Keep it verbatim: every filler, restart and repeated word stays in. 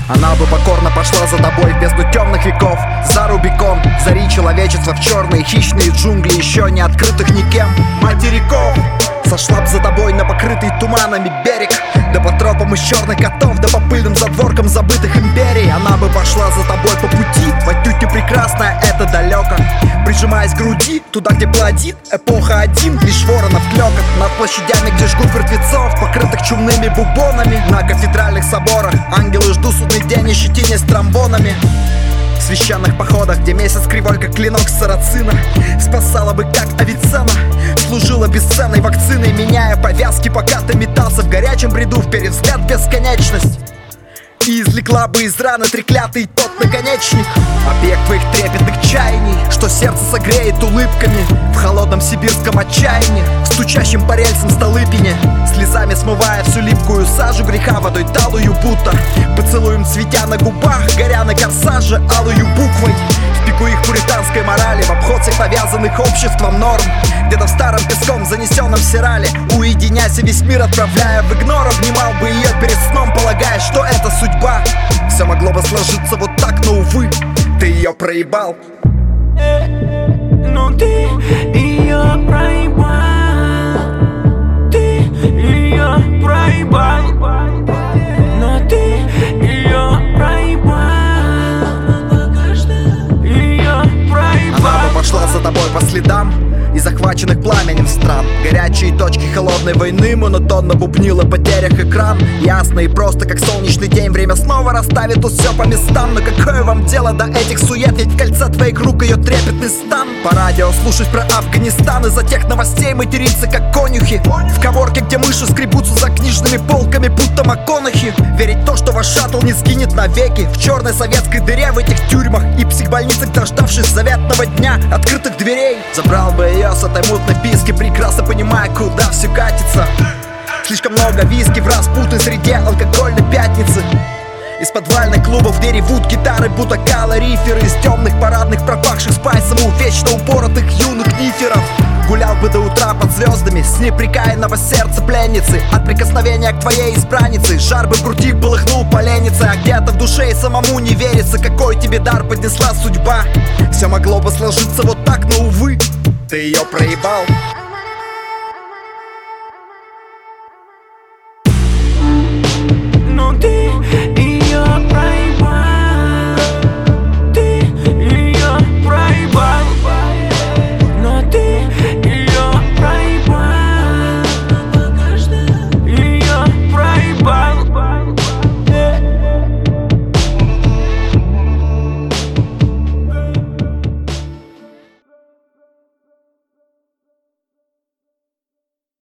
Она бы покорно пошла за тобой в бездну темных веков, за Рубикон, зари человечества в черные хищные джунгли еще не открытых никем материков. Сошла б за тобой на покрытый туманами берег, да по тропам из черных котов, да по пыльным задворкам забытых империй. Она бы пошла за тобой по пути, отнюдь не прекрасная, это далеко, прижимаясь к груди, туда, где плодит эпоха один, лишь воронов клёкот. Над площадями, где жгут мертвецов, покрытых чумными бубонами, на кафедральных соборах ангелы ждут судный день и щетинясь тромбонами. В священных походах, где месяц кривой, как клинок сарацина, спасала бы, как Авиценна, служила бесценной вакциной, меняя повязки, пока ты метался в горячем бреду, вперед взгляд бесконечность, и извлекла бы из раны треклятый тот наконечник. Объект твоих трепетных чаяний, что сердце согреет улыбками в холодном сибирском отчаянии, стучащим по рельсам Столыпине, слезами смывая всю липкую сажу греха водой талую будто, поцелуем цветя на губах, горя на корсаже алую буквой, в пику их пуританской морали, в обход всех навязанных обществом норм, где-то в старом песком занесенном сирале, уединясь и весь мир отправляя в игнор, обнимал бы ее перед сном, полагая, что это судьба. Все могло бы сложиться вот так, но увы, ты ее проебал. Но ты ее проебал, ты ее проебал, но ты ее проебал, ее проебал. Она бы пошла за тобой по следам и захваченных пламенем стран, горячие точки холодной войны монотонно бубнила по потерях экран. Ясно и просто, как солнечный день, время снова расставит тут все по местам. Но какое вам дело до этих сует, ведь в кольце твоих рук ее трепетный стан. По радио слушать про Афганистан, из-за тех новостей материться как конюхи, в коворке, где мыши скребутся за книжными полками, будто МакКонахи. Верить в то, что ваш шаттл не сгинет навеки в черной советской дыре, в этих тюрьмах и психбольницах, дождавшись заветного дня открытых дверей. Забрал бы ее с этой мутной писки, прекрасно понимая, куда все катится. Слишком много виски в распутной среде алкогольной пятницы. Из подвальных клубов, где ревут гитары, будто калориферы, из темных парадных, пропахших спайсом у вечно упоротых юных ниферов. Гулял бы до утра под звездами с неприкаянного сердца пленницы, от прикосновения к твоей избраннице жар бы в груди полыхнул поленницы. А где-то в душе и самому не верится, какой тебе дар поднесла судьба. Все могло бы сложиться вот так, но увы, ты ее проебал.